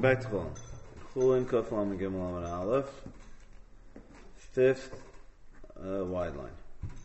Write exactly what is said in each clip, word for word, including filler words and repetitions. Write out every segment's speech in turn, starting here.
back to Chulin. Chulin, Kuf, Lam, Gimel, and Aleph. Fifth uh, wide line.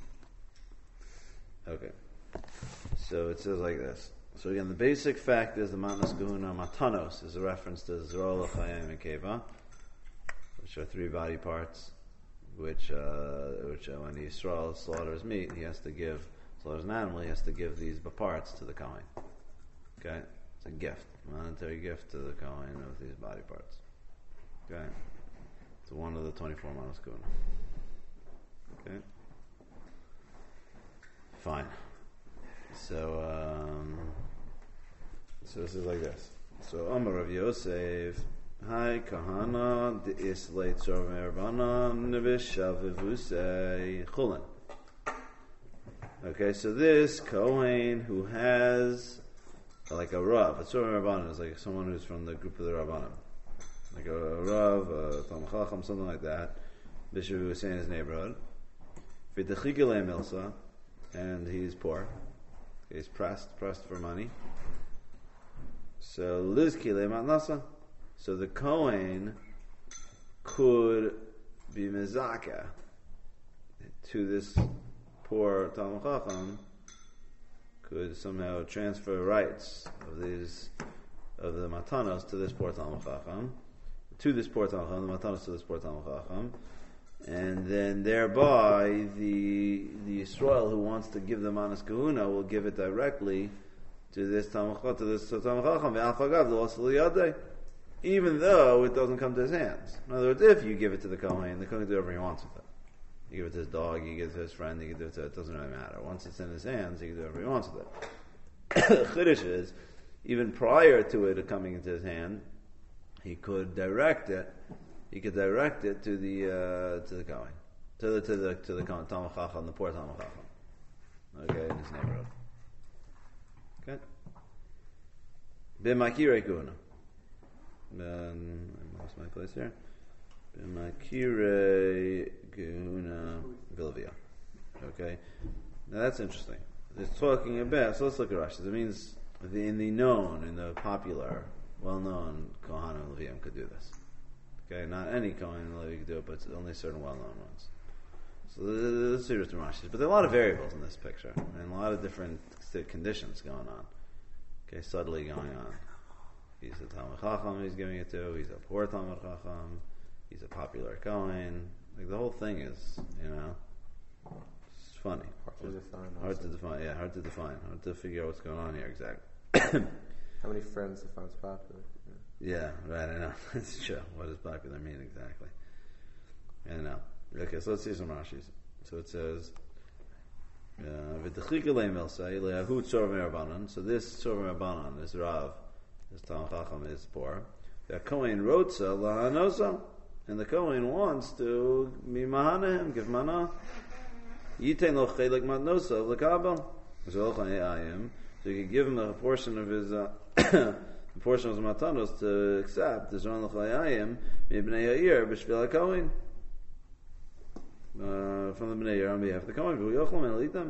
Okay. So it says like this. So again, the basic fact is the Matnas Gehuna Matanos is a reference to Zrola, Chayim, and Keva, which are three body parts, which uh, which uh, when the Yisrael slaughters meat, he has to give, slaughters an animal, he has to give these parts to the Kohen. Okay? It's a gift, a monetary gift to the Kohen of these body parts. Okay? It's one of the twenty-four Matnas Gehuna. Okay? Fine. So, um, so this is like this. So, Amar Rav Yosef, Hi Kahana, the Islay Tzor Mervana, Nevishavivusei Chulin. Okay, so this Kohen who has like a Rav, a Tzor Mervana is like someone who's from the group of the Rabbanim. Like a, a Rav, a Talmid Chacham, something like that. Bishop was saying in his neighborhood. V'dechigilei milsa, and he's poor. He's pressed, pressed for money. So lizkilei matnasa. So the Kohen could be mezaka to this poor Talmid Chacham, could somehow transfer rights of these of the matanos to this poor Talmid Chacham, to this poor Talmid Chacham, the matanos to this poor Talmid Chacham. And then thereby the the Yisrael who wants to give the Manas Gehuna will give it directly to this Talmid to this Talmid Chacham, even though it doesn't come to his hands. In other words, if you give it to the Kohen, the Kohen can do whatever he wants with it. You give it to his dog, you give it to his friend, you can do it to it, doesn't really matter. Once it's in his hands, he can do whatever he wants with it. Chiddush is, even prior to it coming into his hand, he could direct it He could direct it to the uh, to the Kohen, to the to the to the Kohen, Talmid Chacham, the poor Talmid Chacham. Okay, in his neighborhood. Okay. B'makirei Gehuna. I lost my place here. B'makirei Gehuna Vilvia. Okay. Now that's interesting. It's talking about. So let's look at Rashi. It means the, in the known, in the popular, well-known Kohanim and Leviim could do this. Okay, not any Kohen and Levi could do it, but only certain well-known ones. So let's see what the Rashi is. But there are a lot of variables in this picture, and a lot of different conditions going on. Okay, subtly going on. He's a Talmid Chacham he's giving it to, he's a poor Talmid Chacham, he's a popular Kohen. Like the whole thing is, you know, it's funny. Hard to define. Hard also. to define, yeah, hard to define. Hard to figure out what's going on here exactly. How many friends he finds popular? Yeah, right, I know. That's true. What does popular mean exactly? I know. Okay, so let's see some Rashis. So it says, V'techikilei milsei le'ahu tzor me'Rabbanan. So this tzor me'Rabbanan, this Rav, this Talmid Chacham is poor. The Kohen rotza lahanosa. And the Kohen wants to be mahana him, give mana. Yitein lo chelik matnosa l'kabel. So you can give him a portion of his... Uh, the portion of the matanos to accept the Zron l'chayayim m'bnei Yair b'shvil HaKohen uh, from the bnei Yair on behalf of the Kohen. V'hu yochel men elitam.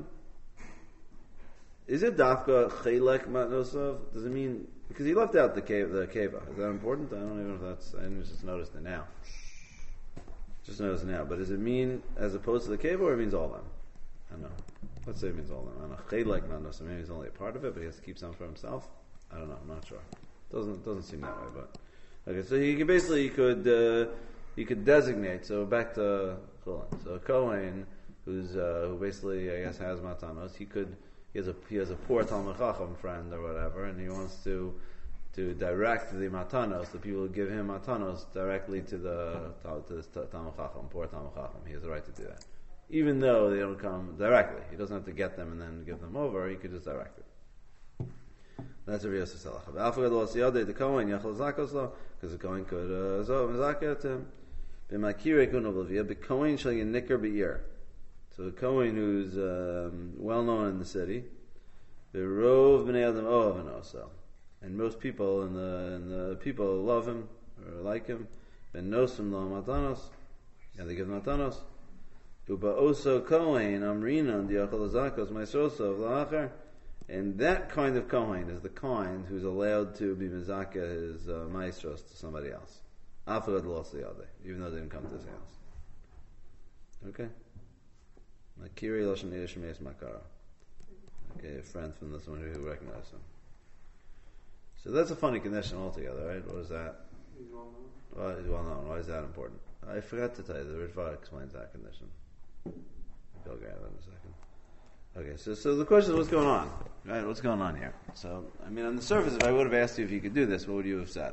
Is it dafka chelek matnosov? Does it mean because he left out the cave, the keva? Is that important? I don't even know if that's. I just noticed it now. Just noticed it now. But does it mean as opposed to the keva, or it means all of them? I don't know. Let's say it means all of them. I don't know. Chelek matnosov. Maybe it's only a part of it, but he has to keep some for himself. I don't know. I'm not sure. Doesn't doesn't seem that way, but okay. So he could basically he could uh, he could designate. So back to Chulin. So a Kohen who's uh, who basically I guess has matanos. He could he has a he has a poor Talmid Chacham friend or whatever, and he wants to to direct the matanos. The people who give him matanos directly to the to this Talmid Chacham, poor Talmid Chacham. He has the right to do that, even though they don't come directly. He doesn't have to get them and then give them over. He could just direct it. That's a real Salach. The Kohen Yachal Zakoslo, because the Kohen could Zov Mizaka to him. B'makirei Gunovlevia, the Kohen shall Nikar Be'ir. So the Kohen who's um, well known in the city, the Rov B'nei Adam Ohav also, and most people in the in the people love him or like him. Ben Nosim Lo Matanos, and they give Matanos. Uba Oso Kohen Amrina and Yachal Zakos Maisoso of La'achar. And that kind of Kohen is the kind who's allowed to be Mizaka his uh, maestros to somebody else. After the loss of the other, even though they didn't come to his house. Okay? Like Kiri Lashon Yishmeis Makara. Okay, a friend from this one who recognized him. So that's a funny condition altogether, right? What is that? He's well known. Well, he's well known. Why is that important? I forgot to tell you, the Ritva explains that condition. I'll grab it in a second. Okay, so so the question is, what's going on? Right? What's going on here? So, I mean, on the surface, if I would have asked you if you could do this, what would you have said?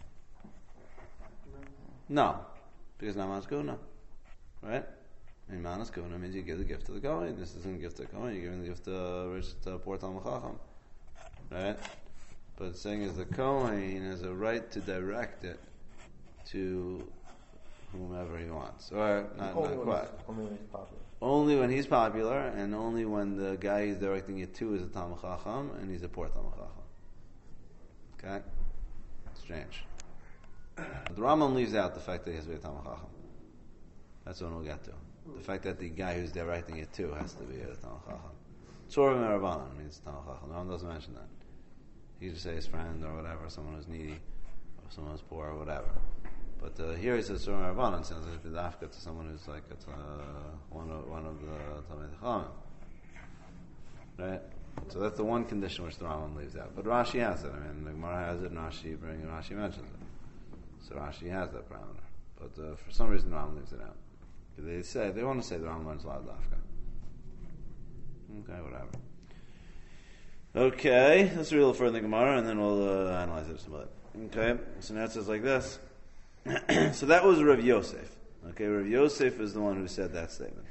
No. Because Namas Kuna. Right? And Manas Kuna means you give the gift to the Kohen. This isn't a gift to the Kohen, you're giving the gift to Rish to Port Chacham. Right? But the thing is, the Kohen has a right to direct it to whomever he wants. Or, not, Only not when quite. he's- Only when he's popular. Only when he's popular, and only when the guy he's directing it to is a Talmud Chacham, and he's a poor Talmud Chacham. Okay? Strange. But the Rambam leaves out the fact that he has to be a Talmud Chacham. That's what we'll get to. The fact that the guy who's directing it to has to be a Talmud Chacham. Tzorah Merabanan means Talmud Chacham. The Rambam doesn't mention that. He just say his friend or whatever, someone who's needy, or someone who's poor or whatever. But uh, here he says Tzorah Merabanan, sounds like the dafka to someone who's like it's, uh, one of one of the Talmid Chachamim. Right? So that's the one condition which the Rambam leaves out. But Rashi has it. I mean, the Gemara has it, and Rashi bring, and Rashi mentions it. So Rashi has that parameter. But uh, for some reason, the Rambam leaves it out. They say they want to say the Rambam learns a lot of dafka. Okay, whatever. Okay, let's read a little further in the Gemara, and then we'll uh, analyze it some bit. Okay, so now it says like this. So that was Rav Yosef. Okay, Rav Yosef is the one who said that statement.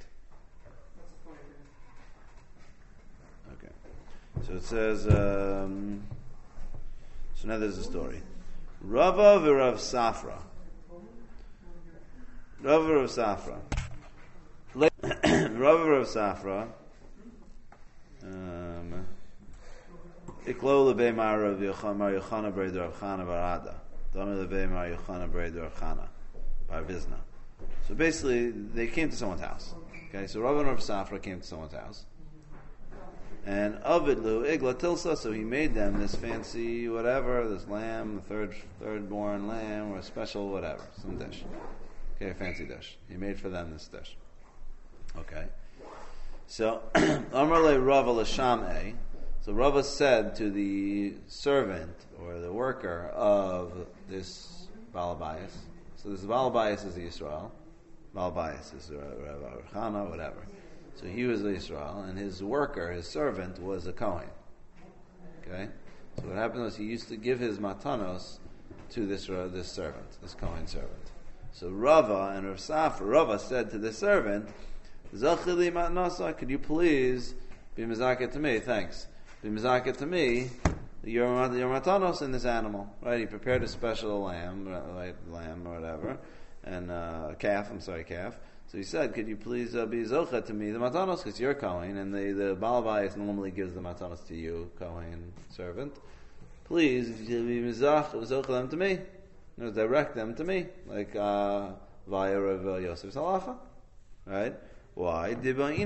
Okay, so it says. Um, so now there's a story. Rava v'Rav Safra. Rava v'Rav Safra. Rava v'Rav Safra. Um, Iklo lebei Mar Rav Yochana B'rei Rav Chana Barada. Dami lebei Mar Yochana B'rei Rav Chana Bar Vizna. So basically, they came to someone's house. Okay, so Rav and Rav Safra came to someone's house, and Avidlu Igla Tilsa. So he made them this fancy whatever, this lamb, the third third born lamb, or a special whatever, some dish. Okay, a fancy dish. He made for them this dish. Okay. So Amrle Rava L'Shameh. So Rava said to the servant or the worker of this Balabayas. So this Balabayas is the Yisrael. Balabayas is Rav Chana, whatever. So he was the Yisrael, and his worker, his servant, was a Kohen. Okay. So what happened was he used to give his matanos to this uh, this servant, this Kohen servant. So Rava and Rav Safra, Rava said to the servant, Zachili matnasa, could you please be mizaket to me? Thanks. Be mizaket to me your, your matanos in this animal. Right? He prepared a special lamb, right, lamb or whatever, and uh, a calf, I'm sorry, calf. So he said, could you please uh, be zocha to me, the matanos, because you're Kohen, and the, the Balabayas normally gives the matanos to you, Kohen servant. Please, be mizach, zocha them to me. You know, direct them to me, like uh, via Rav Yosef's halacha. Right? Why?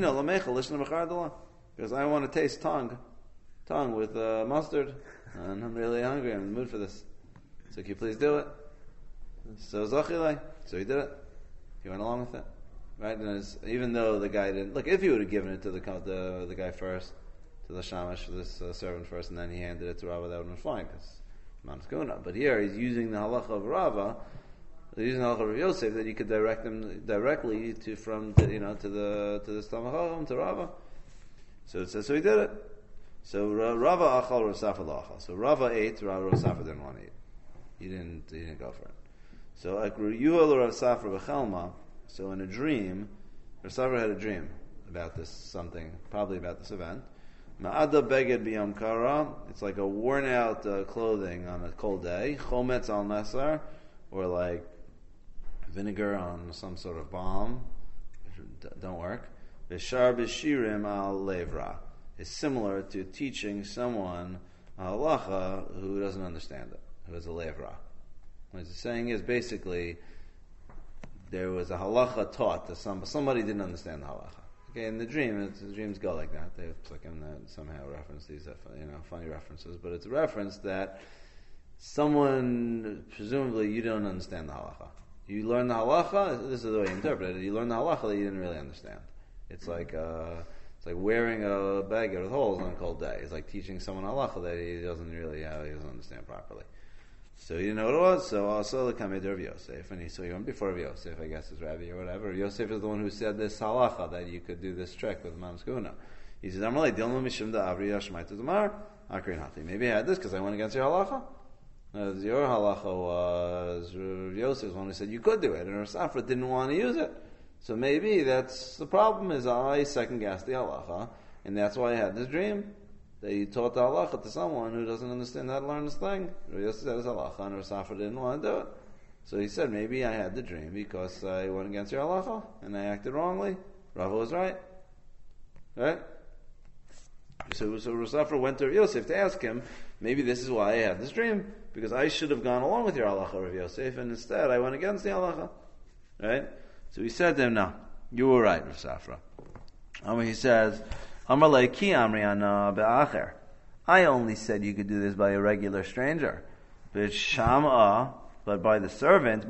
Because I want to taste tongue, tongue with uh, mustard, and I'm really hungry. I'm in the mood for this. So can you please do it? So Zachilai. So he did it. He went along with it, right? And was, even though the guy didn't look, if he would have given it to the the, the guy first, to the shamash, to this uh, servant first, and then he handed it to Rava, that would have been fine because man's going up. But here he's using the halacha of Rava. Using the halacha of Yosef, that you could direct them directly to from to, you know to the to the Talmid Chacham to Rava. So it says so he did it. So Rava achal Rav Safra lachal. So Rava ate. Rava Rav Safra didn't want to eat. He didn't. He didn't go for it. So like Yuhal Rav Safra b'chelma. So in a dream, Rav Safra had a dream about this something, probably about this event. Ma'ada beged b'yom kara. It's like a worn out uh, clothing on a cold day. Chometz al nesar, or like vinegar on some sort of balm, which don't work. V'shar b'shirim al levra is similar to teaching someone a halacha who doesn't understand it, who has a levra. What he's saying is basically there was a halacha taught to some, somebody didn't understand the halacha. Okay, in the dream, it's, the dreams go like that. They it's like in that somehow reference these, you know, funny references, but it's a reference that someone, presumably, you don't understand the halacha. You learn the halacha. This is the way you interpret it. You learn the halacha that you didn't really understand. It's like uh, it's like wearing a bag with holes on a cold day. It's like teaching someone halacha that he doesn't really have, he doesn't understand properly. So he didn't know what it was. So also the Kamei Rav Yosef, and he so he went before Rav Yosef, I guess, his rabbi or whatever. Rav Yosef is the one who said this halacha that you could do this trick with Manas Kahuna. He says, "Amalei dilma mishum da avri yashmaitu zamar akrin hati." Maybe I had this because I went against your halacha. Uh, your halacha was Rav Yosef's one who said you could do it, and Rav Safra didn't want to use it. So maybe that's the problem. Is I second guessed the halacha, and that's why I had this dream. That he taught the halacha to someone who doesn't understand how to learn this thing. Rav Yosef said his halacha, and Rav Safra didn't want to do it. So he said, maybe I had the dream because I went against your halacha, and I acted wrongly. Rava was right. Right? So, so Rav Safra went to Rav Yosef to ask him, maybe this is why I had this dream, because I should have gone along with your halacha, Rav Yosef, and instead I went against the halacha. Right? So he said to him, no, you were right, Rav Safra. And he says, I only said you could do this by a regular stranger. But Shama, but by the servant,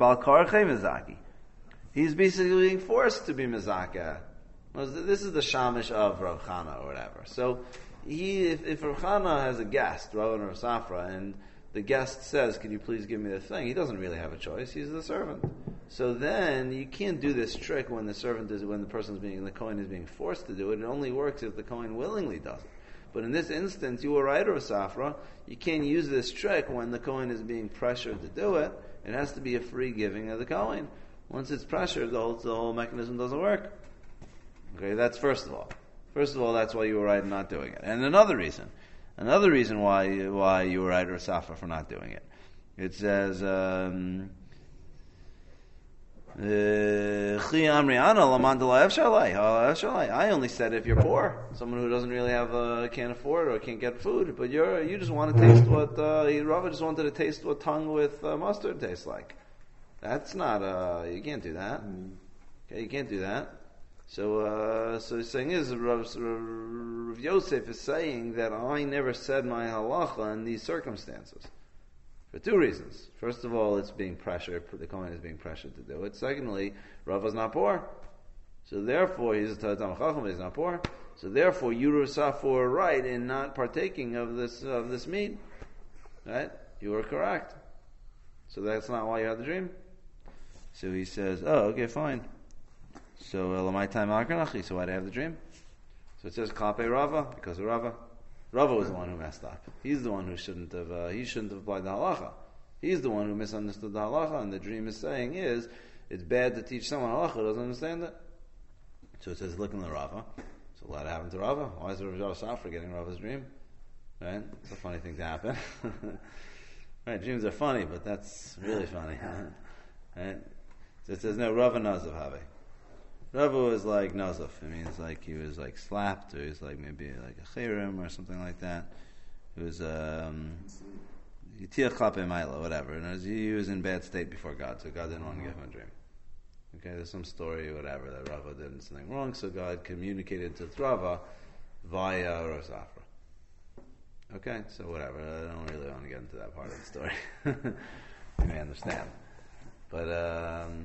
he's basically being forced to be Mizaka. This is the Shamish of Rav Chana or whatever. So he, if, if Rav Chana has a guest, Rav and Rav Safra, and the guest says, "Can you please give me the thing?" He doesn't really have a choice. He's the servant. So then you can't do this trick when the servant is when the person's being the Kohen is being forced to do it. It only works if the Kohen willingly does it. But in this instance, you were right, Rav Safra. You can't use this trick when the Kohen is being pressured to do it. It has to be a free giving of the Kohen. Once it's pressured, the whole, the whole mechanism doesn't work. Okay, that's first of all. First of all, that's why you were right in not doing it. And another reason. Another reason why why you were right, Rav Safra, for not doing it. It says, um, I only said if you're poor, someone who doesn't really have, uh, can't afford or can't get food, but you're you just want to taste what uh, Rava just wanted to taste what tongue with uh, mustard tastes like. That's not uh, you can't do that. Okay, you can't do that. So, uh, so the thing is, Rav, Rav Yosef is saying that I never said my halacha in these circumstances. For two reasons. First of all, it's being pressured, the Kohen is being pressured to do it. Secondly, Rav is not poor. So therefore, he's a Talmid Chacham, he's not poor. So therefore, you, Rav Safra, were right in not partaking of this, of this meat. Right? You were correct. So that's not why you had the dream. So he says, oh, okay, fine. So, Elamai time Akranachi, so why did I have the dream? So it says, Klape Rava, because of Rava. Rava was the one who messed up. He's the one who shouldn't have, uh, he shouldn't have applied the halacha. He's the one who misunderstood the halacha, and the dream is saying is, it's bad to teach someone halacha who doesn't understand it. So it says, look in the Rava. So a lot happened to Rava. Why is Rav Safra getting Rava's dream? Right? It's a funny thing to happen. Right, dreams are funny, but that's really funny. Right? So it says, no, Rava Nazav Have. Rava was like Nazaf. I mean, it's like he was like slapped, or he was like maybe like a chayrim or something like that. It was um, Yitiach Klape Maila, whatever. And was, he was in bad state before God, so God didn't want to give him a dream. Okay, there's some story or whatever that Rava did something wrong, so God communicated to Rava via Rav Safra. Okay, so whatever. I don't really want to get into that part of the story. You may understand, but. Um,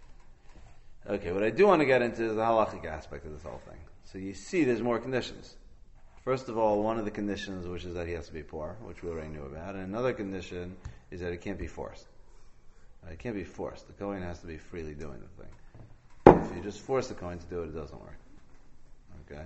Okay, what I do want to get into is the halachic aspect of this whole thing. So you see there's more conditions. First of all, one of the conditions, which is that he has to be poor, which we already knew about, and another condition is that it can't be forced. Uh, it can't be forced. The Kohen has to be freely doing the thing. If you just force the Kohen to do it, it doesn't work. Okay?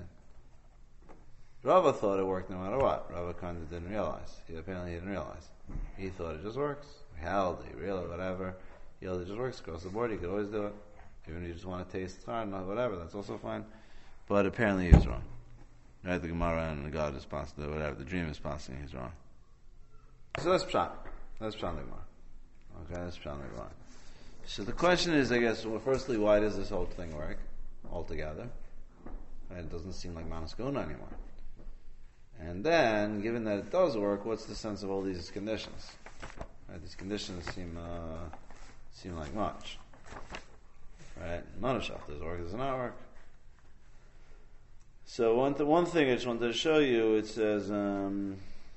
Rava thought it worked no matter what. Rava kind of didn't realize. He apparently didn't realize. He thought it just works. He held, he realized, whatever. He held it just works across the board. He could always do it. Even if you just want to taste hard, whatever, that's also fine. But apparently he was wrong. Right? The Gemara and the God is passing, whatever, the dream is passing, he's wrong. So that's Pshat. That's Pshat the Gemara. Okay, that's Pshat the Gemara. So the question is, I guess, well, firstly, why does this whole thing work altogether? Right? It doesn't seem like Manas Kahuna anymore. And then, given that it does work, what's the sense of all these conditions? Right? These conditions seem uh, seem like much. Right? Manashach, does it work, does it not work? So one th- one thing I just wanted to show you, it says, um,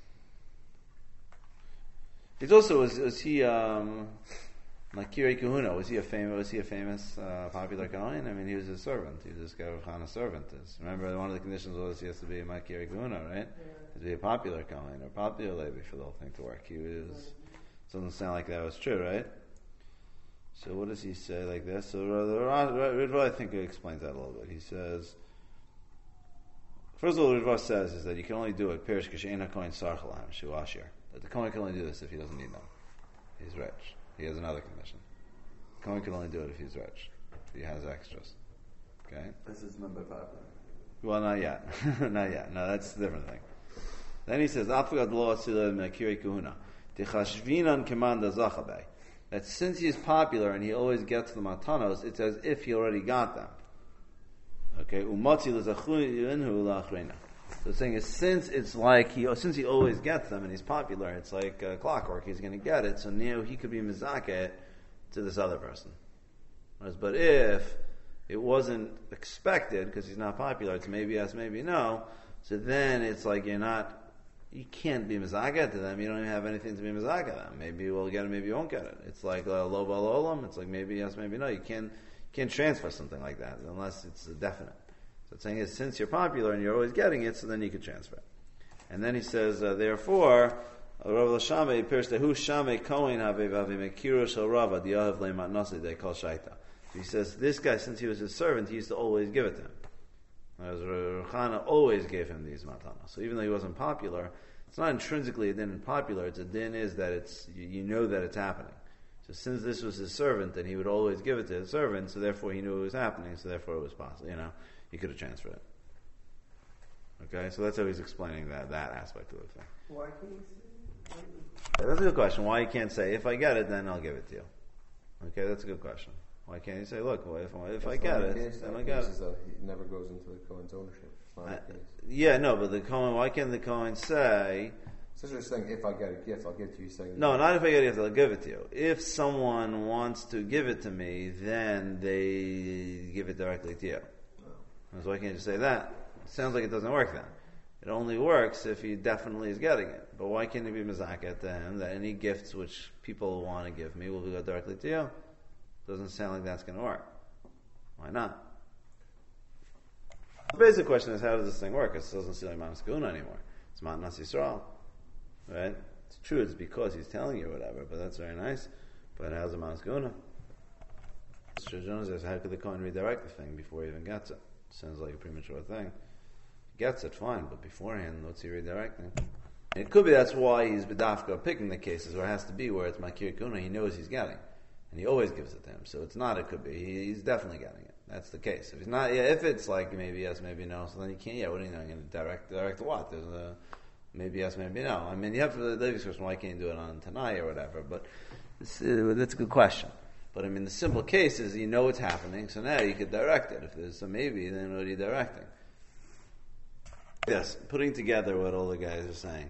it also was, was he um, Makiri Kahuna? Was he a famous? Was he a famous uh, popular Kohen? I mean, he was a servant. He was this guy Chana's servant. Is remember one of the conditions was he has to be a Makiri Kahuna, right? Yeah. To be a popular Kohen or popular Levi for the whole thing to work. He was. Doesn't sound like that was true, right? So what does he say like this? So the Ritva, I think, it explains that a little bit. He says. First of all, what Ritva says is that you can only do it Pirish K'She'ena Kohen Sarchalam Shu Ashir. That the Kohen can only do this if he doesn't need them. He's rich. He has another condition. The Kohen can only do it if he's rich. If he has extras. Okay? This is number five. Well, not yet. Not yet. No, that's a different thing. Then he says, Afgad lo asila mekiri kuhuna. Tichashvinan kemanda zachabei. That since he's popular and he always gets the matanos, it's as if he already got them. Okay? Umatzi l'zachinhu la'achrena. So the thing is, since it's like he, since he always gets them and he's popular, it's like uh, clockwork. He's going to get it. So now he could be mizakeh to this other person. But if it wasn't expected because he's not popular, it's maybe yes, maybe no. So then it's like you're not, you can't be mizakeh to them. You don't even have anything to be mizakeh to them. Maybe you will get it, maybe you won't get it. It's like uh, lo bal olam. It's like maybe yes, maybe no. You can't can't transfer something like that unless it's definite. So it's saying is, since you're popular and you're always getting it, so then you could transfer it. And then he says, uh, therefore, Rav Lashame appears to who Shame Kohen Havev Havev Mekiru Shel Rava Diyahav Leimat Nasi They call Shaita. He says this guy, since he was his servant, he used to always give it to him. Whereas Ruchana always gave him these matanas. So even though he wasn't popular, it's not intrinsically a din and popular. It's a din is that it's you, you know that it's happening. So since this was his servant, then he would always give it to his servant. So therefore, he knew it was happening. So therefore, it was possible. You know. He could have transferred it. Okay, so that's how he's explaining that that aspect of the thing. Why can't he say? Yeah, that's a good question. Why you can't say, if I get it, then I'll give it to you. Okay, that's a good question. Why can't you say, look, well, if, if I get it, case, then I get it. Though, he never goes into the Kohen's ownership. I, yeah, no, but the Kohen, why can't the Kohen say... So you're saying, if I get a gift, I'll give it to you. Saying no, not if I get a gift, I'll give it to you. If someone wants to give it to me, then they give it directly to you. So why can't you say that? It sounds like it doesn't work then. It only works if he definitely is getting it. But why can't he be mizakeh to him that any gifts which people want to give me will go directly to you? Doesn't sound like that's going to work. Why not? The basic question is, how does this thing work? It doesn't seem like Manas Guna anymore. It's Matnas Yisrael. Right? It's true, it's because he's telling you whatever, but that's very nice. But how's it Manas Guna? Jonas says, how could the Kohen redirect the thing before he even gets it? Sounds like a premature thing. He gets it, fine, but beforehand, what's he redirecting? It could be that's why he's bedafka picking the cases where it has to be where it's makir kuna. He knows he's getting, and he always gives it to him. So it's not. It could be he, he's definitely getting it. That's the case. If he's not, yeah. If it's like maybe yes, maybe no, so then you can't. Yeah, what are you doing? Going to direct direct what? There's a maybe yes, maybe no. I mean, you have the Levi's question. Why can't you do it on Tanai or whatever? But this, uh, that's a good question. But I mean, the simple case is you know it's happening, so now you could direct it. If there's a maybe, then what are you directing? Yes, putting together what all the guys are saying.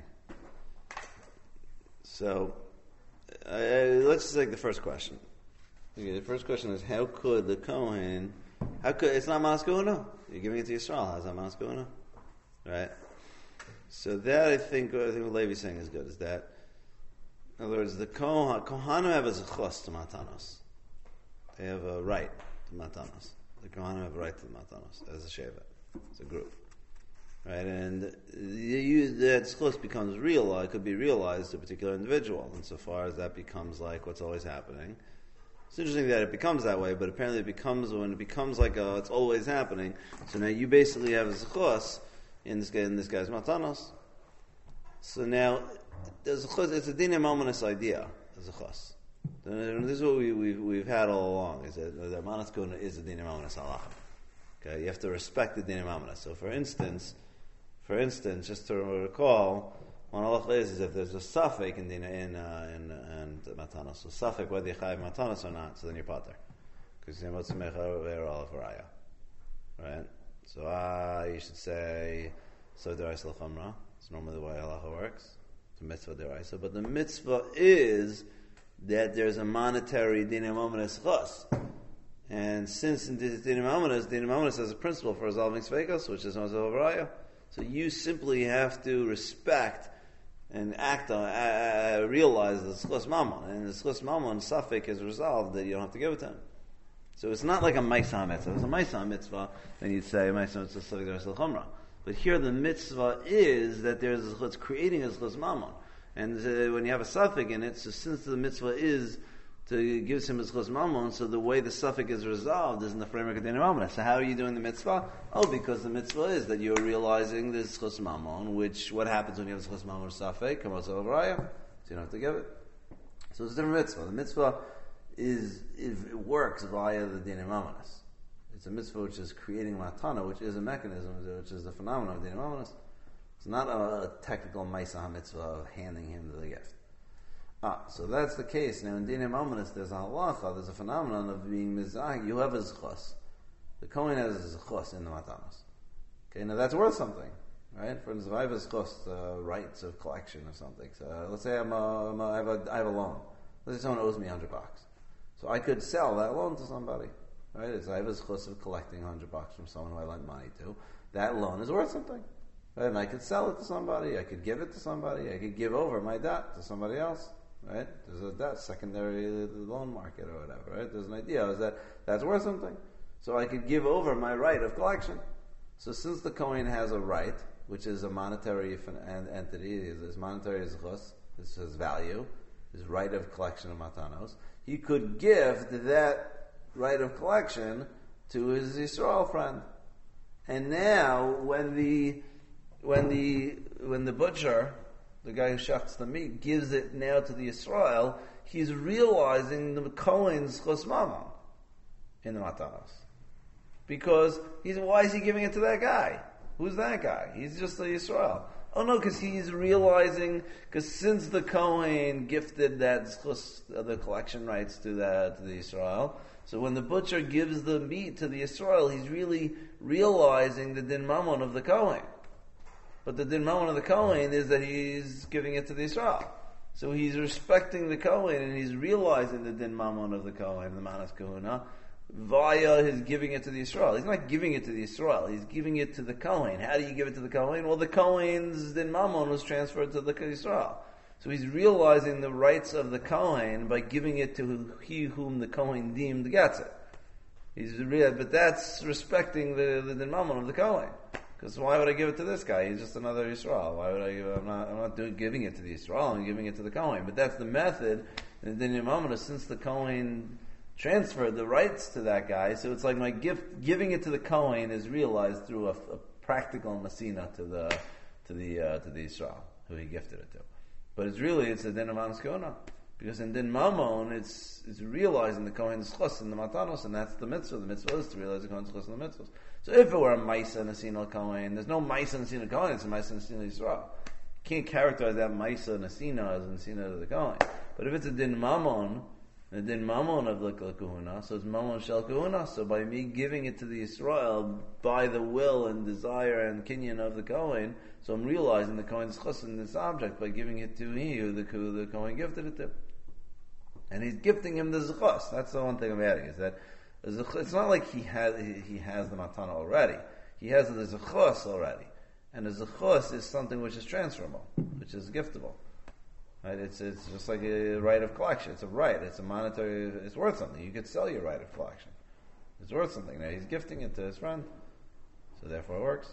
So, uh, let's just take the first question. Okay, the first question is, how could the Kohen, how could, it's not Manas Guna. You're giving it to Yisrael. How's that Manas Guna? Right? So that, I think, I think what Levi's saying is good, is that, in other words, the Kohen, Kohanim have a zechus to Matanos. They have a right to Matanos. The Kohanim have a right to the Matanos as a Shevet, as a group. Right, and you, that zechus becomes real. It could be realized to a particular individual, insofar as that becomes like what's always happening. It's interesting that it becomes that way, but apparently it becomes when it becomes like a, it's always happening. So now you basically have a zechus in this guy, in this guy's matanos. So now the zechus, it's a dinah momentous idea, a zechus. This is what we, we've, we've had all along: is that the manas kuna is a dinah momentous halacha. Okay, you have to respect the dinah momentous. So, for instance. For instance, just to recall, one halacha is, is if there's a suffix in dina in uh, in and matanos, so suffix whether you chayiv matanos or not, so then you're pater, because you're motzimecha ve'erol v'raya, right? So ah, uh, you should say so deraisa l'chamra. It's normally the way halacha works. It's a mitzvah deraisa, but the mitzvah is that there's a monetary dina momentous chus. And since in Dinim Amonis, Dinim Amonis has a principle for resolving Sveikos, which is Mazel Varaya, so you simply have to respect and act on, uh, uh, realize the Schus Mammon, and the Schus Mammon suffix is resolved that you don't have to give it to him. So it's not like a Maisa Mitzvah. If it's a Maisa Mitzvah, then you'd say Maisa Mitzvah Suffix Res Chumrah. But here the mitzvah is that there's it's creating a Schus Mammon, and uh, when you have a suffix in it, so since the mitzvah is to give him his chus mammon, so the way the suffix is resolved is in the framework of the Dinim. So how are you doing the mitzvah? Oh, because the mitzvah is that you're realizing this chus mammon, which, what happens when you have this chus mammon suffix? Come on, so you don't have to give it. So it's a different mitzvah. The mitzvah is, is it works via the Dinim. It's a mitzvah which is creating matana, which is a mechanism, which is the phenomenon of Dinim. It's not a, a technical maisa mitzvah of handing him the gift. Ah, so that's the case. Now in Dinim Amonis, there's a halacha, there's a phenomenon of being mizah. You have a zchus. The Kohen has a zchus in the matanos. Okay, now that's worth something, right? For instance, if I have a zchus, uh, rights of collection or something. So uh, let's say I'm a, I'm a, I, have a, I have a loan. Let's say someone owes me a hundred bucks. So I could sell that loan to somebody, right? It's, I have a zchus of collecting a hundred bucks from someone who I lent money to. That loan is worth something. Right? And I could sell it to somebody, I could give it to somebody, I could give over my debt to somebody else. Right? There's a debt, secondary loan market or whatever, right? There's an idea is that that's worth something. So I could give over my right of collection. So since the Kohen has a right, which is a monetary entity, is monetary zchus, this is value, his right of collection of matanos, he could give that right of collection to his Yisrael friend. And now when the when the when the butcher, the guy who shechts the meat, gives it now to the Yisrael, he's realizing the Kohen's chus mammon in the matanos. Because he's, why is he giving it to that guy? Who's that guy? He's just a Yisrael. Oh no, because he's realizing, because since the Kohen gifted that chus, the collection rights to that, to the Yisrael, so when the butcher gives the meat to the Yisrael, he's really realizing the din mammon of the Kohen. But the din mammon of the Kohen is that he's giving it to the Yisrael. So he's respecting the Kohen and he's realizing the din mammon of the Kohen, the manas kahuna, via his giving it to the Yisrael. He's not giving it to the Yisrael, he's giving it to the Kohen. How do you give it to the Kohen? Well, the Kohen's din mammon was transferred to the Yisrael. So he's realizing the rights of the Kohen by giving it to he whom the Kohen deemed gets it. He's real, but that's respecting the, the din mammon of the Kohen. Because why would I give it to this guy? He's just another Yisrael. Why would I give it? I'm not, I'm not doing, giving it to the Yisrael, I'm giving it to the Kohen. But that's the method in the Dinim Amonis, since the Kohen transferred the rights to that guy. So it's like my gift, giving it to the Kohen is realized through a, a practical Masina to the to the uh, to the Yisrael who he gifted it to. But it's really, it's a Din of Manas Kona. Because in Din Mammon, it's it's realizing the Kohen's chus in the Matanos, and that's the mitzvah. The mitzvah is to realize the Kohen's chus in the mitzvahs. So if it were a Maisa Nasina Kohen, there's no Maisa Nasina Kohen, it's a Maisa Nasina Yisrael. You can't characterize that Maisa Nasina as Nasina of the Kohen. But if it's a Din Mammon, the Din Mammon of the Kahuna, so it's Mammon Shel Kahuna, so by me giving it to the Yisrael by the will and desire and kinyan of the Kohen, so I'm realizing the Kohen's chus in this object by giving it to he who the, who the Kohen gifted it to. And he's gifting him the zechus. That's the one thing I'm adding, is that it's not like he has he has the matana already. He has the zechus already, and the zechus is something which is transferable, which is giftable. Right? It's it's just like a right of collection. It's a right. It's a monetary. It's worth something. You could sell your right of collection. It's worth something. Now he's gifting it to his friend, so therefore it works.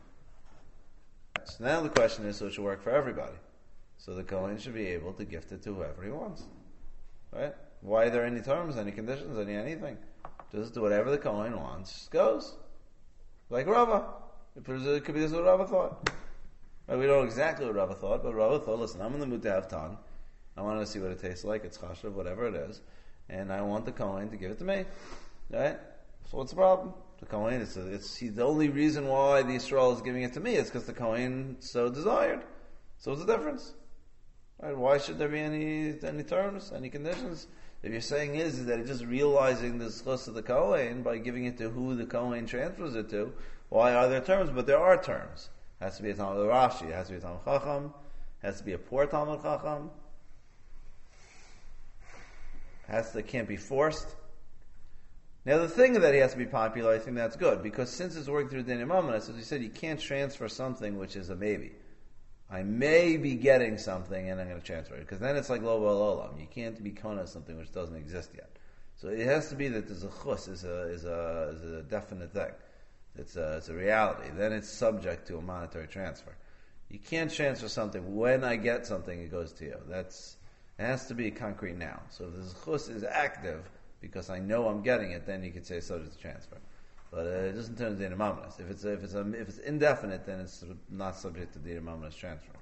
So now the question is, so it should work for everybody. So the Kohen should be able to gift it to whoever he wants. Right? Why are there any terms, any conditions, any anything? Just do whatever the Kohen wants, goes. Like Rava. It could be this is what Rava thought. Right? We don't know exactly what Rava thought, but Rava thought, listen, I'm in the mood to have tongue. I want to see what it tastes like. It's chashav, whatever it is. And I want the Kohen to give it to me. Right? So what's the problem? The Kohen, it's, it's he, the only reason why the Yisrael is giving it to me is because the Kohen so desired. So what's the difference? Right, why should there be any any terms, any conditions? If you're saying is, is that he's just realizing the zchus of the Kohen by giving it to who the Kohen transfers it to, why are there terms? But there are terms. It has to be a Talmud Rashi, it has to be a Talmud Chacham, it has to be a poor Talmud Chacham, it has to, it can't be forced. Now, the thing that he has to be popular, I think that's good, because since it's working through Din Imamanas, as we said, you can't transfer something which is a maybe. I may be getting something, and I'm going to transfer it, because then it's like lo olam. You can't be kona something which doesn't exist yet. So it has to be that there's a chus, is a is a is a definite thing. It's a it's a reality. Then it's subject to a monetary transfer. You can't transfer something when I get something, it goes to you. That's it has to be concrete now. So if the chus is active because I know I'm getting it, then you could say subject to transfer. But uh, it doesn't turn into Din Imamanas. If it's if it's um, if it's indefinite, then it's not subject to Din Imamanas transfer.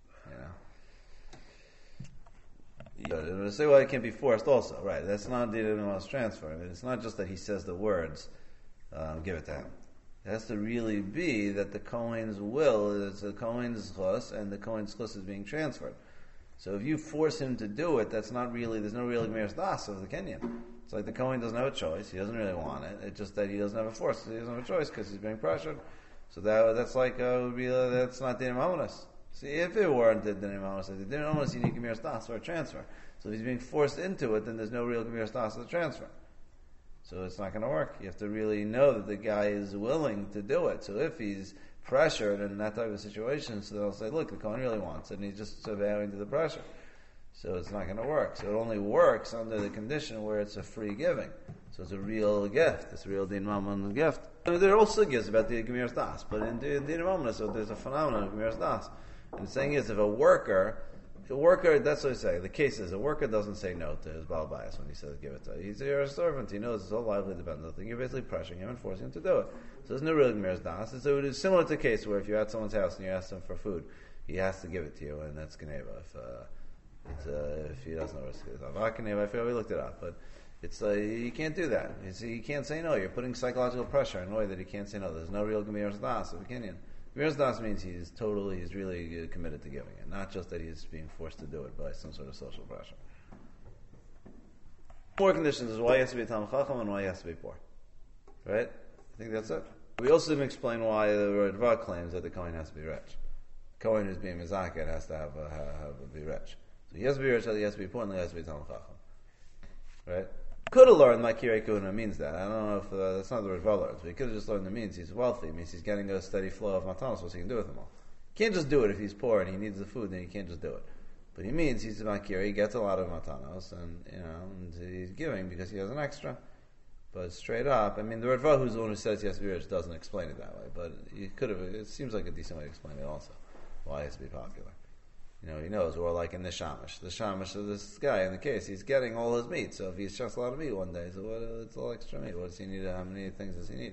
You know. You know, say, well, it can't be forced. Also, right? That's not Din Imamanas transfer. I mean, it's not just that he says the words, um, give it to him. It has to really be that the Kohen's will is the Kohen's chus, and the Kohen's chus is being transferred. So if you force him to do it, that's not really, there's no real Gemiras Das of the Kenyan. It's like the Kohen doesn't have a choice. He doesn't really want it. It's just that he doesn't have a force. He doesn't have a choice because he's being pressured. So that that's like, uh, would be, uh, that's not Din Imamanas. See, if it weren't Din Imamanas, Din Imamanas, you need Gemiras Das or a transfer. So if he's being forced into it, then there's no real Gemiras Das of the transfer. So it's not going to work. You have to really know that the guy is willing to do it. So if he's pressured in that type of situation, so they'll say, look, the Kohen really wants it, and he's just bowing to the pressure. So it's not going to work. So it only works under the condition where it's a free giving. So it's a real gift. It's a real Din Imamanas gift. I mean, there are also gifts about the Gemiras Das, but in Din Imamanas, so there's a phenomenon of Gemiras Das. And the saying is, if a worker, a worker, that's what I say, the case is, a worker doesn't say no to his Baal Bayis when he says give it to him. He's you're a servant, he knows his whole livelihood depends on the thing. You're basically pressuring him and forcing him to do it. So there's no real Gemiras Das. So it is similar to the case where if you're at someone's house and you ask him for food, he has to give it to you, and that's Geneva. If, uh, it's, uh, if he doesn't know what it's Avak Geneva, I feel we looked it up, but it's uh, you can't do that. You see, you can't say no. You're putting psychological pressure in a way that he can't say no. There's no real Gemiras Das of the Kenyan. Gemiras Das means he's totally, he's really committed to giving it, not just that he's being forced to do it by some sort of social pressure. More conditions is why he has to be a Talmid Chacham and why he has to be poor. Right? I think that's it. We also didn't explain why the Ravad claims that the Kohen has to be rich. The Kohen who's being Mizakeh has to have, uh, have, have be rich. So he has to be rich, he has to be poor, and he has to be Talmid Chacham. Right? Could have learned like Kirei Kuna means that. I don't know if uh, that's not the Ravad learns, but he could have just learned the means. He's wealthy. It means he's getting a steady flow of matanos, what he can do with them all. He can't just do it if he's poor and he needs the food, then he can't just do it. But he means he's Makiri, he gets a lot of matanos, and you know, and he's giving because he has an extra. But straight up, I mean, the Ravad, who's the one who says he has to be rich, doesn't explain it that way. But he could have. It seems like a decent way to explain it also. Why he has to be popular. You know, he knows, or like in the shamash. The shamash of this guy, in the case, he's getting all his meat. So if he's just a lot of meat one day, so what, uh, it's all extra meat. What does he need? How many things does he need?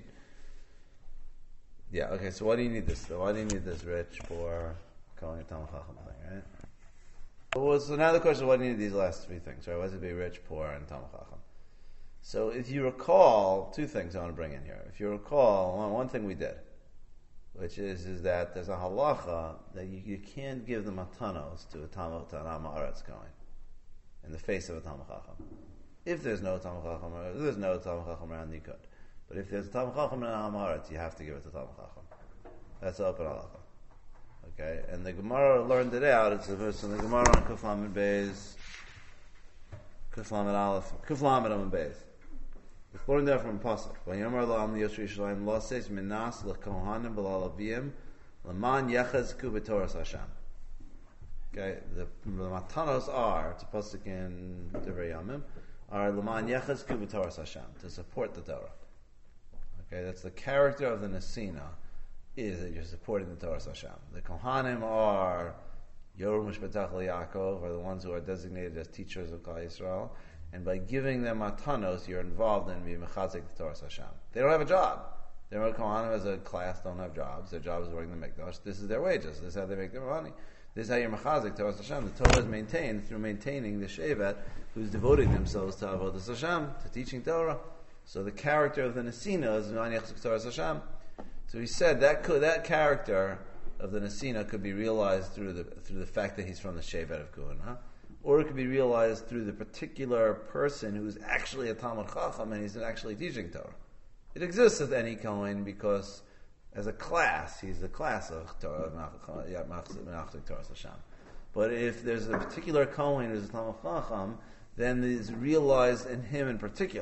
Yeah, okay, so why do you need this? So why do you need this rich, poor, calling it Talmid Chacham thing, right? Well, so now the question is, why do you need these last three things, right? Why does it be rich, poor, and Talmid Chacham? So if you recall, two things I want to bring in here. If you recall, one, one thing we did, which is is that there's a halacha that you, you can't give the matanos to a Talmid Ha'aretz Kohen in the face of a Talmid Chacham. If there's no Talmid Chacham, if there's no Talmid Chacham around, you could. But if there's a Talmid Chacham in Ha'aretz, you have to give it to Talmid Chacham. That's open halacha. Okay, and the Gemara learned it out. It's a verse in the Gemara on Kuf Lamed Beis, Kuf Lamed Aleph, Kuf Lamed Amud Beis. It's learned that from Pasuk. When Yomar La'am Yoshua Yishalayim Lo says Minas L'Kohanim B'La Laviyim L'man Yechazku B'Toras Hashem. Okay, the, the matanos are, it's a Pasuk in Divrei Yamim, are L'man Yechazku B'Toras Hashem, to support the Torah. Okay, that's the character of the Nesina, is that you're supporting the Torah Hashem. The Kohanim are Yoru Mishpatach Yaakov, are the ones who are designated as teachers of Klal Yisrael. And by giving them matanos, you're involved in being mechazik the Torah Hashem. They don't have a job. They're Kohanim as a class don't have jobs. Their job is working the mikdash. This is their wages. This is how they make their money. This is how you're mechazik Torah Hashem. The Torah is maintained through maintaining the shevet who's devoting themselves to avodas Hashem, to teaching Torah. So the character of the Nesina is Maniach Torah Hashem. So he said that could, that character of the Nesina could be realized through the through the fact that he's from the shevet of Kuhana. Or it could be realized through the particular person who's actually a Talmid Chacham and he's actually teaching Torah. It exists with any Kohen because, as a class, he's the class of Torah, Menachzik Torah Hashem. But if there's a particular Kohen who's a Talmid Chacham, then it's realized in him in particular.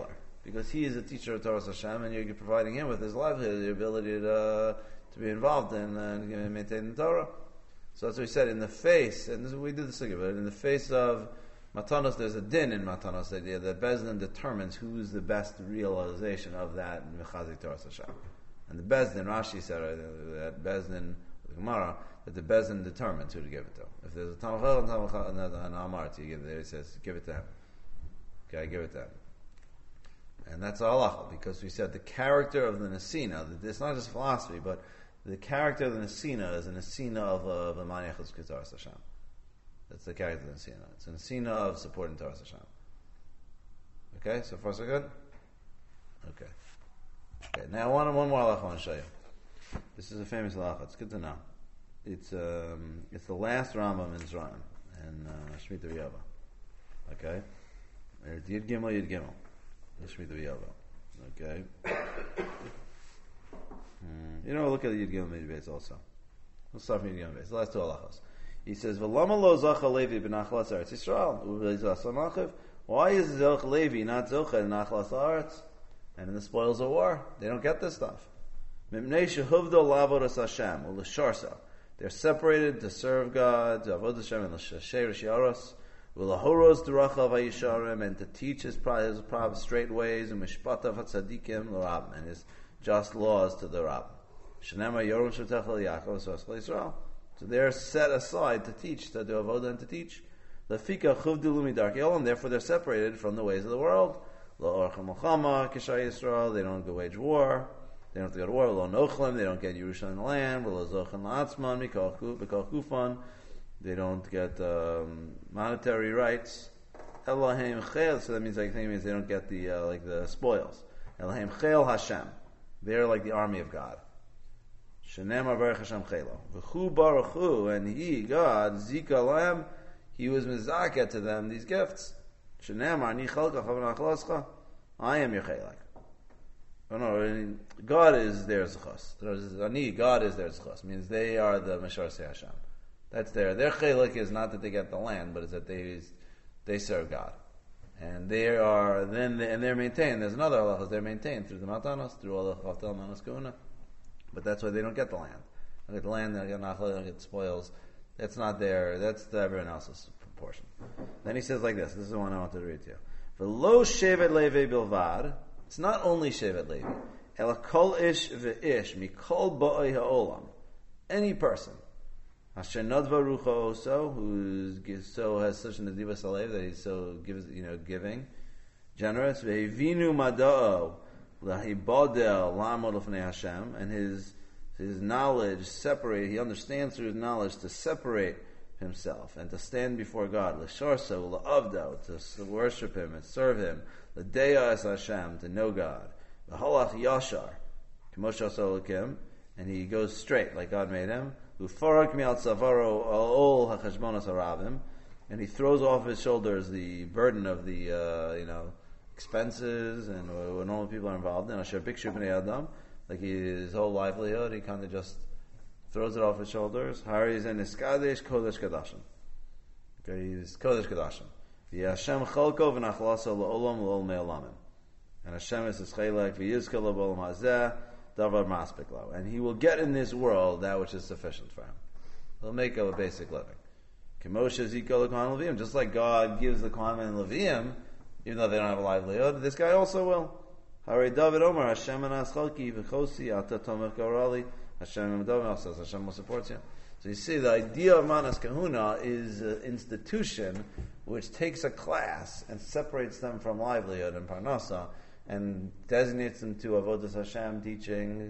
because he is a teacher of Torah Hashem, and you're providing him with his livelihood, the ability to uh, to be involved in uh, and maintain the Torah. So that's what he said. In the face, and this, we did this again, but in the face of Matanos, there's a din in Matanos, the idea that Bezdin determines who's the best realization of that Mechazik Torah Hashem. And the Bezdin, Rashi said uh, that Bezdin, the Gemara, that the Bezdin determines who to give it to. If there's a Tamachel and Tamachel and an Amar to give it there, he says, give it to him. Okay, give it to him. And that's halacha, because we said the character of the Nesina, it's not just philosophy, but the character of the Nesina is a Nesina of the Maniachos Torah Hashem. That's the character of the Nesina. It's a Nesina of supporting Torah Hashem. Okay, so far so good? Okay. Okay, now one, one more halacha I want to show you. This is a famous halacha. It's good to know. It's um, it's the last Rambam in Zran and uh, Shemitah V'Yava. Okay, it's Yud Gimel Yud Gimel. Shemitah V'Yava. Okay. mm, you know, look at the Yud Gimel Yud Beis also. Let's start from Yud Gimel Beis. The last two halachos. He says, "V'lama lo zacha Levi b'nachlas Eretz Yisrael." Why is Zoch Levi not Zocha in Nachlas Eretz and in the spoils of war? They don't get this stuff. Mimnei shehuvdo lavodas Hashem u'l'sharsa. They're separated to serve God, to avodah Hashem and l'shasher shiaros, u'lahoros d'rachav ha'yisharim, and to teach his his proper straight ways, and mishpatav hatzadikim l'rabim, and his just laws to the rabbim. Shenema yorom shotech l'Yaakov v'soscha Yisrael. So they're set aside to teach, to do avodah and to teach. Lefika chuvdu lumidarkei olam, therefore they're separated from the ways of the world. La'orcha milchama k'shai Yisrael, they don't go wage war. They don't have to go to war. Lo nochlim, they don't get Yerushalayim in the land. Lo zochan la'atzman mikol kufan, they don't get um, monetary rights. Elohim chel, so that means like that means they don't get the uh, like the spoils. Elohim chel Hashem, they're like the army of God. Shenemar baruch Hashem chelo. V'chu baruch hu, and he, God, zika lam, he was mizakeh to them these gifts. Shenemar ani chalka chavnachlascha, I am your chelak. Oh no, God is their zechus. Ani, God is their zechus. Means they are the Meshar Hashem. That's their their chelik is not that they get the land, but it's that they they serve God, and they are then they, and they're maintained. There's another halachas they're maintained through the matanos, through all the chavtel manas kuna, but that's why they don't get the land. They get the land, they get nachal, they get spoils. That's not their. That's the everyone else's proportion. Then he says like this. This is the one I wanted to read to you. V'lo shevet levi bilvad. It's not only Shevet Levi. Ela kol ish ve'ish mikol ba'oi ha'olam. Any person. Asher nadva rucha oso, who so has such an adivas alev that he's so gives, you know, giving, generous. Ve'ivinu mada'o lahibadel la'amod l'fnei Hashem, and his his knowledge separate. He understands through his knowledge to separate himself and to stand before God. L'sharso la'avdo, to worship Him and serve Him. L'deya es Hashem, to know God. V'holach yashar, k'moshe asolakim, and he goes straight like God made him. Ufarak mi'al tzavaro ol hachashbonos harabim, and he throws off his shoulders the burden of the uh, you know expenses and uh, when all the people are involved. And asher bikshu b'nei adam, like he, his whole livelihood, he kind of just throws it off his shoulders. Hari is in iskadesh kodesh kadashim. Okay, he's kodesh kadashim. Hashem chalko v'nachlasa la'olam la'ol me'olamim. And Hashem is his chelek v'yizka la'olam hazeh davar maspik lo. And he will get in this world that which is sufficient for him. He'll make a basic living. K'moshe zika l'kohanim leviim. Just like God gives the kohanim and leviim, even though they don't have a livelihood, this guy also will. Hare David Omer, Hashem anas chalki v'chosi ata tomech garali. Hashem David says Hashem will support you. So you see, the idea of Manas Kahuna is an institution which takes a class and separates them from livelihood and parnasa and designates them to Avodas Hashem, teaching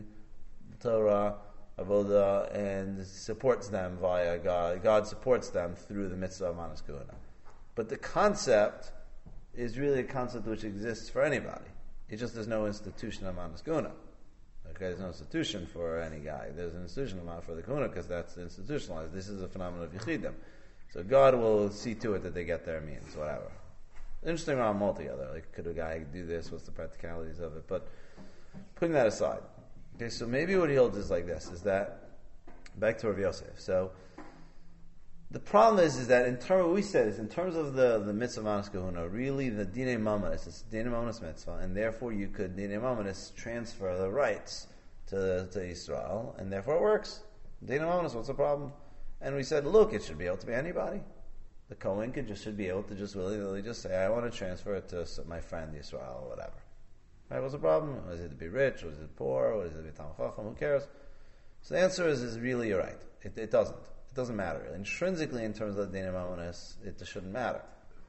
Torah, Avodah, and supports them via God. God supports them through the mitzvah of Manas Kahuna. But the concept is really a concept which exists for anybody. It just there's no institution of Manas Kahuna. Okay, there's no institution for any guy. There's an institution amount for the kahuna because that's institutionalized. This is a phenomenon of yichidim. So God will see to it that they get their means, whatever. Interesting around altogether. Like, could a guy do this? What's the practicalities of it? But putting that aside. Okay, so maybe what he holds is like this, is that, back to Rav Yosef. So, The problem is, is that in terms, we said is in terms of the, the mitzvah manas kahuna, really the dine mamanis, it's dine mamanis mitzvah, and therefore you could dine mamanis transfer the rights to to Israel, and therefore it works. Dine mamanis, what's the problem? And we said, look, it should be able to be anybody. The Kohen could just should be able to just willy-nilly just say, I want to transfer it to my friend Israel or whatever. Right? What's the problem? Was it to be rich? Was it poor? Was it to be Talmid Chacham? Who cares? So the answer is, is really you're right. It, it doesn't. It doesn't matter. Intrinsically, in terms of the Dina Mamonis, it shouldn't matter.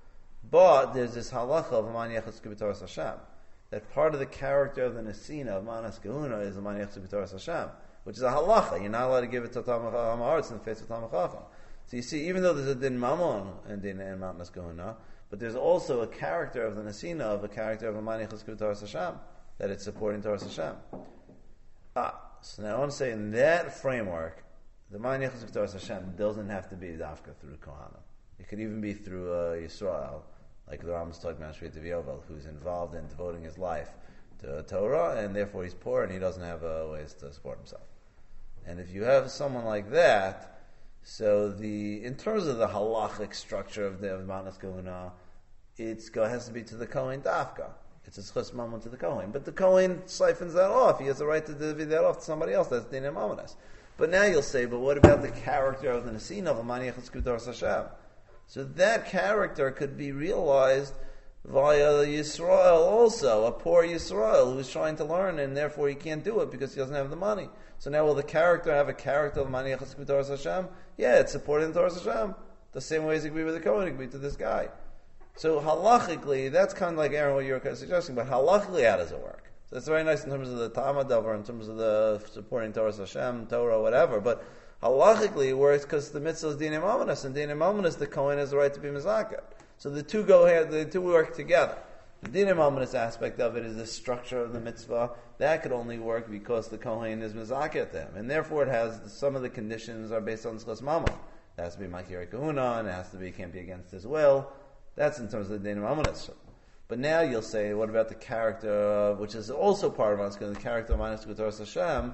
But there's this halacha of Aman Yechutz K'B'Toras Hashem, that part of the character of the Nesina of Manas Gehuna is Aman Yechutz K'B'Toras Hashem, which is a halacha. You're not allowed to give it to Talmid Chacham Haaretz in the face of Talmid Chacham. So you see, even though there's a Din Mamon and Din and Manas Gehuna, but there's also a character of the Nesina of a character of Aman Yechutz K'B'Toras Hashem, that it's supporting Toras Hashem. Ah, so now I want to say in that framework, the Aman Yechutz K'Toras Hashem doesn't have to be dafka through Kohanim. It could even be through uh, Yisrael, like the Rambam's talking about Shvita V'Yovel, who's involved in devoting his life to Torah, and therefore he's poor and he doesn't have uh, ways to support himself. And if you have someone like that, so the in terms of the halachic structure of the Manas Gehuna, it's go has to be to the Kohen dafka. It's a schus mamon to the Kohen, but the Kohen siphons that off. He has the right to divvy that off to somebody else. That's dinah mamonas. But now you'll say, but what about the character of the Nesina of Aman Yechutz K'B'Toras Hashem? So that character could be realized via Yisrael also, a poor Yisrael who's trying to learn and therefore he can't do it because he doesn't have the money. So now will the character have a character of Aman Yechutz K'B'Toras Hashem? Yeah, it's supporting the Torah Hashem. The same way as it could be with the Kohen, it could be to this guy. So halachically, that's kind of like Aaron, what you're kind of suggesting, but halachically, how does it work? So it's very nice in terms of the Talmud Davar, in terms of the supporting Torah Hashem, Torah, whatever, but halachically it works because the mitzvah is Dinah Mamonis, and Dinah Mamonis, the Kohen has the right to be Mizakah. So the two go here, the two work together. The Dinah Mamonis aspect of it is the structure of the mitzvah. That could only work because the Kohen is Mizakah to him, and therefore it has, some of the conditions are based on Schos Mamon. It has to be Makir Kahuna, and it has to be, can't be against his will. That's in terms of the Dinah Mamonis. But now you'll say, what about the character, which is also part of us, because the character of Manas K'Toras Hashem,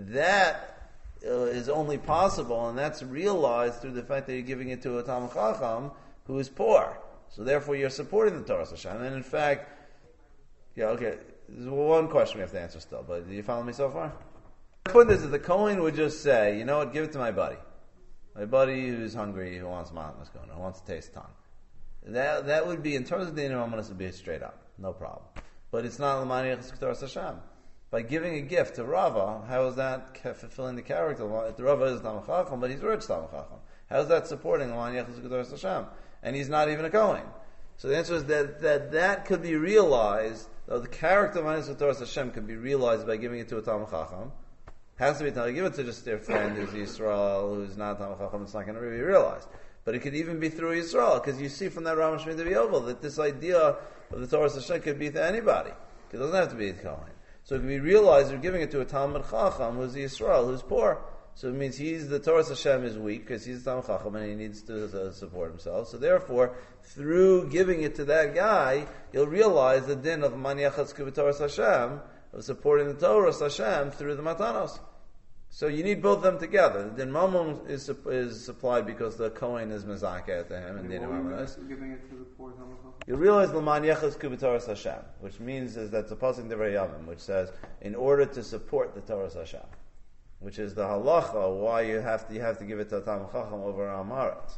that uh, is only possible, and that's realized through the fact that you're giving it to a Talmid Chacham who is poor. So therefore you're supporting the Torah Hashem. And in fact, yeah, okay, there's one question we have to answer still, but do you follow me so far? The point is that the Kohen would just say, you know what, give it to my buddy. My buddy who's hungry, who wants Manas K'Toras, who wants to taste tongue. That that would be, in terms of the Dinah Mamonis, would be straight up, no problem. But it's not Aman Yechutz K'Toras Hashem. By giving a gift to Rava, how is that fulfilling the character? The Rava is Talmid Chacham, but he's rich Talmid Chacham. How is that supporting Aman Yechutz K'Toras Hashem? And he's not even a Kohen. So the answer is that that, that could be realized, though the character of Aman Yechutz K'Toras Hashem could be realized by giving it to a Talmid Chacham. Has to be Talmid, give it to just their friend who's Yisrael, who's not Talmid Chacham, it's not going to be realized. But it could even be through Yisrael, because you see from that Rambam Shmita V'Yovel that this idea of the Torah Hashem could be to anybody. It doesn't have to be a Kohen. So it can be realized you're giving it to a Talmid Chacham who's Yisrael, who's poor. So it means he's, the Torah Hashem is weak, because he's a Talmid Chacham and he needs to uh, support himself. So therefore, through giving it to that guy, you'll realize the din of Aman Yechutz K'Toras Hashem, of supporting the Torah Hashem through the Matanos. So you need both of them together. The Din Mamon is is supplied because the Kohen is Mezakeh to him, and Din Mamon is giving it to the poor Talmid Chacham. You realize L'man Yechutz K'Toras Hashem, which means is that's a pasuk in Devrei Yavim, which says in order to support the Torah Hashem, which is the halacha why you have to you have to give it to a Talmid Chacham over Amarat.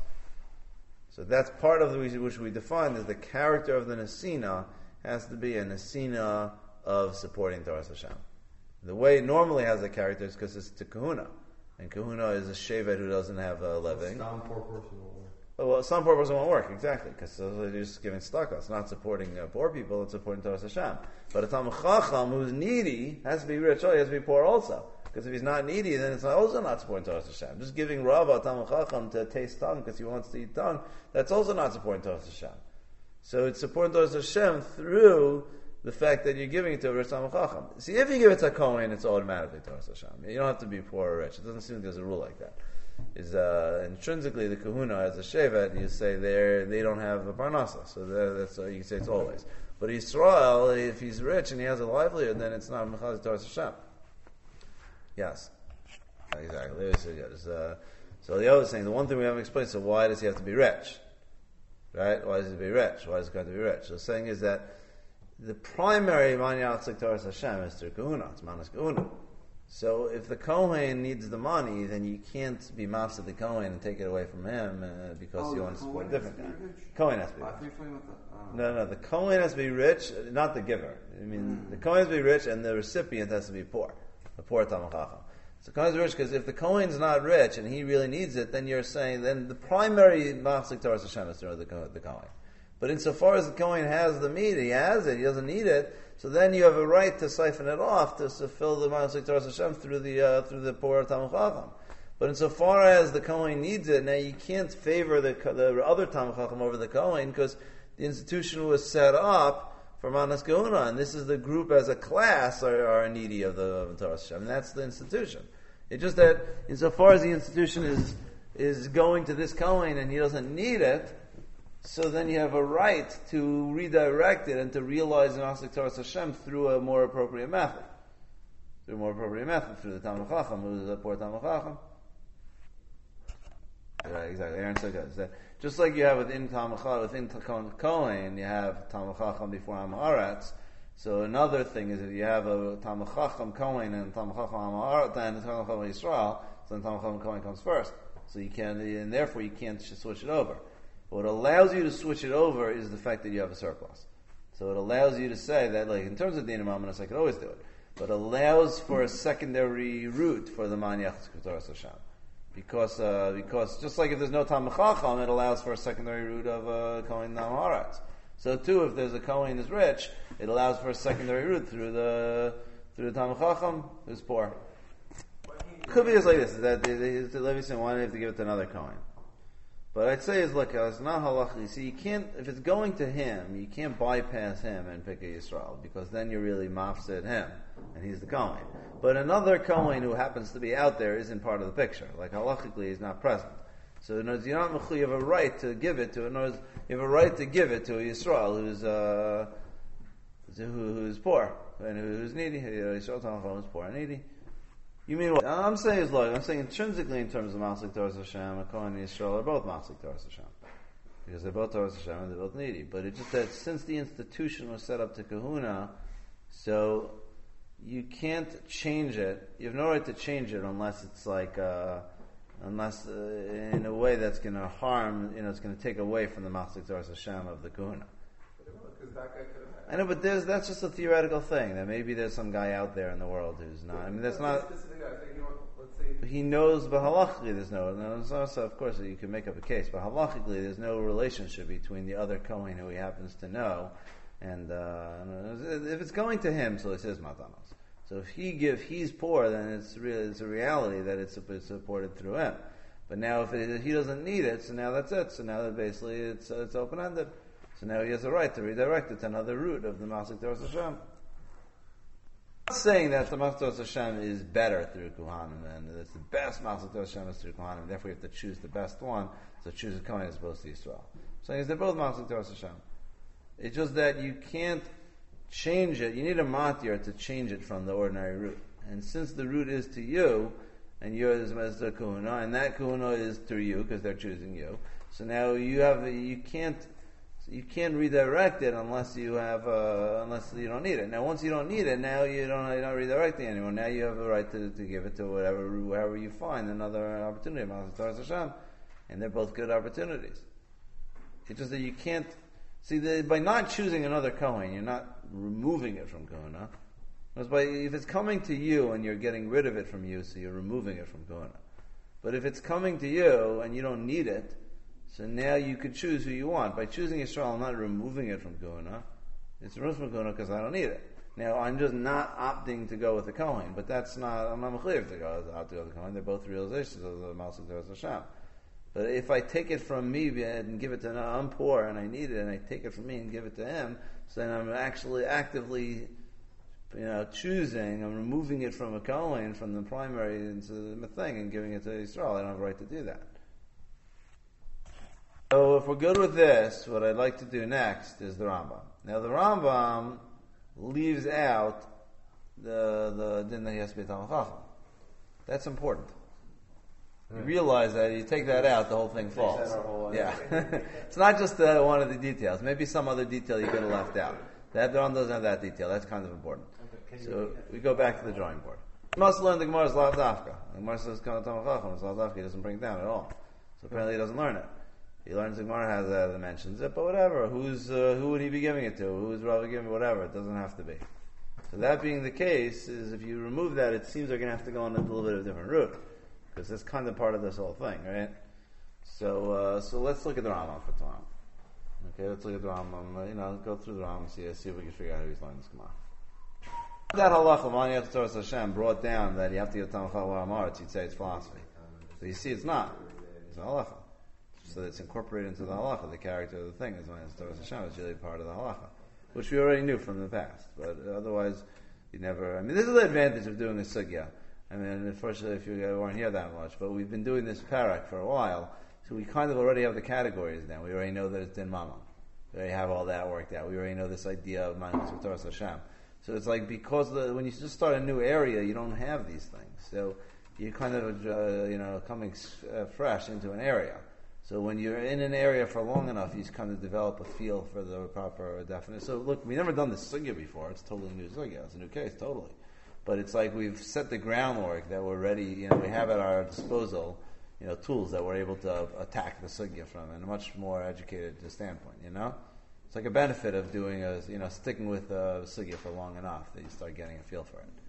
So that's part of the reason which we define as the character of the Nesina has to be a Nesina of supporting Torah Hashem. The way it normally has a character is because it's to kahuna. And kahuna is a shevet who doesn't have a living. Some poor person won't work. Oh, well, some poor person won't work, exactly, because they're just giving tzedakah. It's not supporting uh, poor people, it's supporting Torah Hashem. But a Talmid Chacham who's needy has to be rich, oh, he has to be poor also. Because if he's not needy, then it's also not supporting Torah Hashem. Just giving Rava a Talmid Chacham to taste tongue because he wants to eat tongue, that's also not supporting Torah Hashem. So it's supporting Torah Hashem through the fact that you're giving it to a rich Talmid Chacham. See, if you give it to a Kohen, it's automatically Torah Hashem. You don't have to be poor or rich. It doesn't seem like there's a rule like that. Is uh, intrinsically the Kahuna as a Shevet, you say they they don't have a Parnasa, so that's uh, you can say it's always. But Yisrael, if he's rich and he has a livelihood, then it's not Mechaz Torah Hashem. Yes, exactly. There's, there's, uh, So the other thing, the one thing we haven't explained, so why does he have to be rich? Right? Why does he have to be rich? Why does he have to be rich? So the saying is that the primary Manya Tziktaras Hashem is through Kahuna, it's Manas Kahuna. So if the Kohen needs the money, then you can't be mafsed the Kohen and take it away from him uh, because Oh, you the want to support a Kohen different has guy. to be rich? Kohen has to be I rich. thought you were talking about the. No, no, the Kohen has to be rich, not the giver. I mean, Mm. the Kohen has to be rich and the recipient has to be poor. The poor Talmid Chacham. So Kohen's rich because if the Kohen's not rich and he really needs it, then you're saying, then the primary mafsik Torah Hashem is through the, the Kohen. But insofar as the Kohen has the meat, he has it, he doesn't need it, so then you have a right to siphon it off to fulfill the mafsik Torah Hashem through the uh, through the poor Talmid Chacham. But insofar as the Kohen needs it, now you can't favor the the other Talmid Chacham over the Kohen because the institution was set up for Manas Kahuna, and this is the group as a class are, are needy of the of Torah Hashem, and that's the institution. It's just that insofar as the institution is is going to this Kohen and he doesn't need it, so then you have a right to redirect it and to realize the Manas Torah Hashem through a more appropriate method. Through a more appropriate method, through the Talmid Chacham, who is the poor Talmid Chacham. Right, exactly. Aaron said that. Just like you have within Talmid Chacham, within Kohen, you have Talmid Chacham before Am Haaretz. So another thing is if you have a Talmid Chacham Kohen and Talmid Chacham Am Haaretz, then the Talmid Chacham Yisrael, so then Talmid Chacham Kohen comes first. So you can, and therefore you can't switch it over. What allows you to switch it over is the fact that you have a surplus. So it allows you to say that, like in terms of Dinah Mamonos, I could always do it, but allows for a secondary route for the Manyach Torah Hashem. Because, uh, because just like if there's no Talmid Chacham, it allows for a secondary route of uh, Kohen Am Haaretz. So too, if there's a Kohen who's rich, it allows for a secondary route through the through the Talmid Chacham who's poor. Could be just like this: is that the Levi saying, "Why do you have to give it to another Kohen?" But I'd say is look, it's not halacha. You see, you can't if it's going to him, you can't bypass him and pick a Yisrael because then you're really mafsid him, and he's the Kohen. But another Kohen who happens to be out there isn't part of the picture. Like halachically, he's not present. So in other words, you're not mechuyev, you have a right to give it to. In other words, you have a right to give it to a Yisrael who's uh, who, who's poor and who's needy. Yisrael Talmid who's poor and needy. You mean what? I'm saying is like I'm saying intrinsically in terms of Maslik Torah Hashem, a Kohen and Yisrael are both Maslik Torah Hashem because they're both Torah Hashem and they're both needy. But it's just that since the institution was set up to Kahuna, so you can't change it. You have no right to change it unless it's like, uh, unless uh, in a way that's going to harm, you know, it's going to take away from the Maslik Torah Hashem of the Kahuna. Because that guy could have. I know, but there's that's just a theoretical thing. That maybe there's some guy out there in the world who's not. I mean, that's not. He knows, but halachically there's no. no so, so of course you can make up a case, but halachically there's no relationship between the other Kohen who he happens to know, and uh, if it's going to him, so it's his matanos. So if he give, he's poor, then it's really it's a reality that it's, it's supported through him. But now if, it, if he doesn't need it, so now that's it. So now that basically it's it's open ended. So now he has a right to redirect it to another route of the Maslik Torah Hashem. I'm not saying that the Maslik Torah Hashem is better through Kohanim, and it's the best Maslik Torah Hashem is through Kohanim, therefore you have to choose the best one, so choose a Kohen as opposed to Yisrael. I'm saying is they're both Maslik Torah Hashem. It's just that you can't change it, you need a matir to change it from the ordinary route. And since the route is to you, and yours is the Kahuna, and that Kahuna is through you, because they're choosing you, so now you have, you can't, You can't redirect it unless you have, uh, unless you don't need it. Now, once you don't need it, now you don't, you're not redirecting it anymore. Now you have a right to, to give it to whatever, wherever you find another opportunity. And they're both good opportunities. It's just that you can't, see, the, by not choosing another Kohen, you're not removing it from Kohuna. Because by, if it's coming to you and you're getting rid of it from you, so you're removing it from Kohuna. But if it's coming to you and you don't need it, so now you could choose who you want. By choosing Yisrael, I'm not removing it from Kahuna. It's removed from Kahuna because I don't need it. Now, I'm just not opting to go with the Kohen, but that's not, I'm not mechayiv to go opt to go with the Kohen. They're both realizations of the Maslik Torah Hashem. But if I take it from me and give it to, no, I'm poor and I need it, and I take it from me and give it to him, so then I'm actually actively, you know, choosing, I'm removing it from a Kohen, from the primary into the thing, and giving it to Yisrael. I don't have a right to do that. So if we're good with this, what I'd like to do next is the Rambam. Now the Rambam leaves out the the din that he has to be Talmid Chacham. That's important. You realize that you take that out, the whole thing falls. Yeah, it's not just uh, one of the details. Maybe some other detail you could have left out. That Ron doesn't have that detail. That's kind of important. So we go back to the drawing board. You must learn the Gemara's Lav Dafka. The Gemara says Kana Tamar Chacham. It's Lav Dafka. He doesn't bring it down at all. So apparently he doesn't learn it. He learns the Gemara has uh, that mentions it, but whatever. Who's uh, who would he be giving it to? Who's Rav giving it? Whatever. It doesn't have to be. So that being the case, is if you remove that, it seems they're going to have to go on a little bit of a different route. Because that's kind of part of this whole thing, right? So, uh, so let's look at the Rambam for tomorrow. Okay, let's look at the Rambam. Uh, you know, go through the Rambam and see, see if we can figure out how he's learning this Gemara. That halacha, Mani Torah Hashem, brought down that you have to get Talmud Chacham Amaretz. You'd say it's philosophy. So you see, it's not. It's a halacha. So it's incorporated into the halacha. The character of the thing is Mani Torah Hashem. It's really part of the halacha, which we already knew from the past. But otherwise, you never. I mean, this is the advantage of doing a sugya. I mean, unfortunately, if you weren't here that much, but we've been doing this parak for a while, so we kind of already have the categories now. We already know that it's din mama. We already have all that worked out. We already know this idea of Manus Torah Hashem. So it's like because the, when you just start a new area, you don't have these things. So you're kind of uh, you know coming uh, fresh into an area. So when you're in an area for long enough, you just kind of develop a feel for the proper definition. So look, we've never done this sugya before. It's totally new sugya. It's a new case, totally. But it's like we've set the groundwork that we're ready, you know, we have at our disposal, you know, tools that we're able to attack the sugya from in a much more educated standpoint, you know? It's like a benefit of doing a, you know, sticking with a sugya for long enough that you start getting a feel for it.